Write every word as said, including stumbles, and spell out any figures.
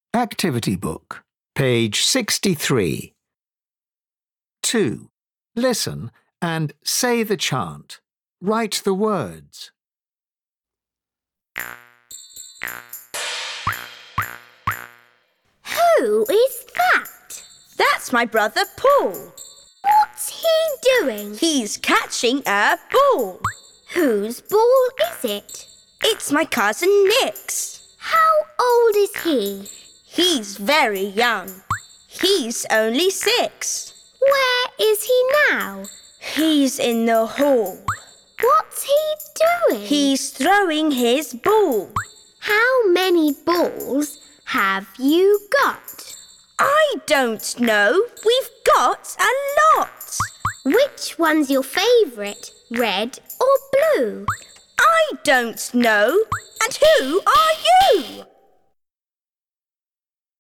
Activity book, page sixty-three. two. Listen and say the chant. Write the words. Who is that? That's my brother Paul. What's he doing? He's catching a ball. Whose ball is it? It's my cousin Nick's. How old is he? He's very young. He's only six. Where is he now? He's in the hall. What's he doing? He's throwing his ball. How many balls have you got? I don't know. We've got a lot. Which one's your favourite, red or blue? I don't know. And who are you?